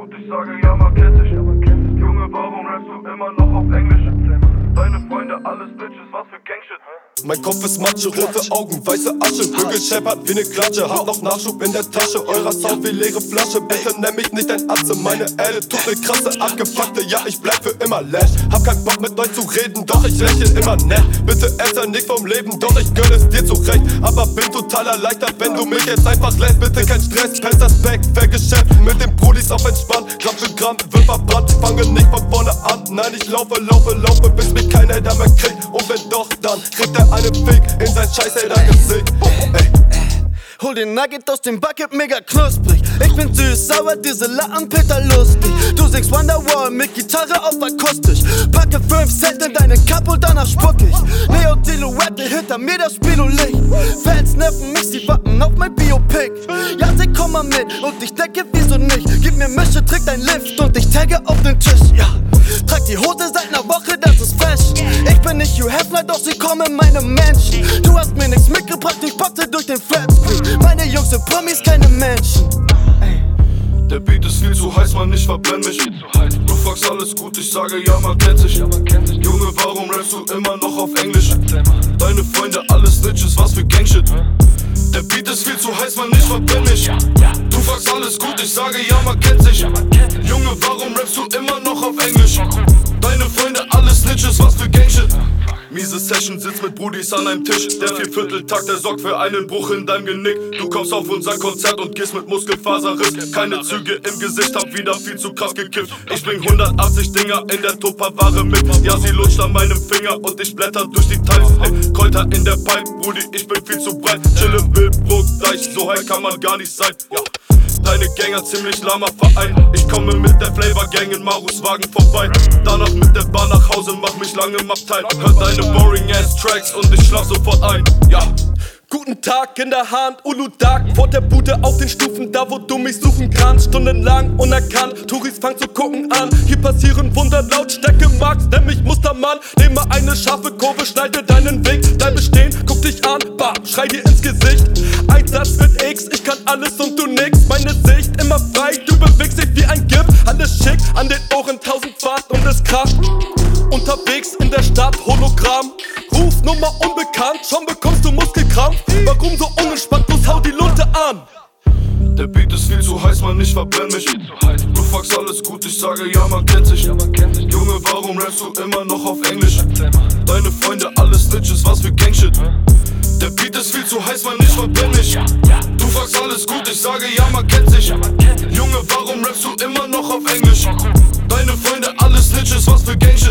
und ich sage, ja, man kennt dich. Junge, warum rappst du immer noch auf Englisch? Deine Freunde, alles Bitches, was für Gangshit. Mein Kopf ist Matsche, rote Augen, weiße Asche. Bügel scheppert wie ne Klatsche, hab noch Nachschub in der Tasche. Eurer Sound wie leere Flasche, bitte nenn mich nicht ein Atze. Meine Erde tut ne krasse, abgefuckte, ja ich bleib für immer lash. Hab keinen Bock mit euch zu reden, doch ich lächel immer nett. Bitte erzähl nicht vom Leben, doch ich gönn es dir zurecht. Aber bin total erleichtert, wenn du mich jetzt einfach lässt. Bitte kein Stress, Pest das Back, Vergeschäft. Mit den Brudis auf entspannt, Gramm für Gramm, wird verbrannt. Fange nicht von vorne an, nein ich laufe, bis mich kein Hater mehr kriegt. Und wenn doch, dann kriegt er einen Fick in sein scheiß Hater-Gesicht. Hol den Nugget aus dem Bucket, mega knusprig. Ich bin süß, sauer, diese Peter lustig. Du singst Wonderwall mit Gitarre auf akustisch. Packe 5 Cent in deinen Cup und danach spuck ich. Neo Silhouette, hinter mir das Spielulicht. Fans nerven mich, sie warten auf mein Biopic. Ja, sie komm mal mit und ich denke, wieso nicht? Gib mir Mische, trick dein Lift und ich tagge auf den Tisch. Ja, trag die Hose seit ner Woche, das ist Fashion. Ich bin nicht Hugh Hefner, doch sie kommen meine Menschen. Du hast mir nichts mitgebracht, ich packte durch den Flatscreen. Meine Jungs sind Promis, keine Menschen. Der Beat ist viel zu heiß, man, ich verbrenn mich. Du fragst alles gut, ich sage ja, man kennt sich. Junge, warum rappst du immer noch auf Englisch? Deine Freunde, alles Snitches, was für Gangshit. Der Beat ist viel zu heiß, man, ich verbrenn mich. Du fragst alles gut, ich sage ja, man kennt sich. Junge, warum rappst du immer noch auf Englisch? Deine Freunde, alles Snitches, was für Gangshit. Miese Session, sitzt mit Brudis an einem Tisch. Der Viervierteltakt, der sorgt für einen Bruch in deinem Genick. Du kommst auf unser Konzert und gehst mit Muskelfaserriss. Keine Züge im Gesicht, hab wieder viel zu krass gekifft. Ich bring 180 Dinger in der Tupperware mit. Ja, sie lutscht an meinem Finger und ich blätter durch die Teils. Ey, Kräuter in der Pipe, Brudi, ich bin viel zu breit. Chill im Wildbruch, Deich, so high kann man gar nicht sein. Ja. Deine Gänger ziemlich lahmer Verein. Ich komme mit der Flavor Gang in Marus Wagen vorbei. Danach mit der Bahn nach Hause, mach mich lang im Abteil. Hör deine boring ass Tracks und ich schlaf sofort ein. Ja. Guten Tag in der Hand, Uludag. Vor der Bude auf den Stufen, da wo du mich suchen kannst. Stundenlang unerkannt, Touris fangen zu gucken an. Hier passieren Wunder, Lautstärke Max, nenn mich Mustermann. Nehme eine scharfe Kurve, schneide deinen Weg. Bleibe stehen, guck dich an, bam, schrei dir ins Gesicht. Einsatz mit X, ich kann alles und du nix. Meine Sicht immer frei, du bewegst dich wie ein Gift. Alles schick, an den Ohren 1000 Watt und es kracht. Unterwegs in der Stadt, Hologramm. Rufnummer unbekannt, schon bekommst du Muskelkrampf. Warum so unentspannt, bloß hau die Lunte an. Der Beat ist viel zu heiß, man, ich verbrenn mich. Du fragst alles gut, ich sage ja, man kennt sich. Junge, warum rappst du immer noch auf Englisch? Deine Freunde, alles Snitches, was für Gangshit. Der Beat ist viel zu heiß, man, ich verbrenn mich. Du fragst alles gut, ich sage ja, man kennt sich. Junge, warum rappst du immer noch auf Englisch? Deine Freunde, alles Snitches, was für Gangshit.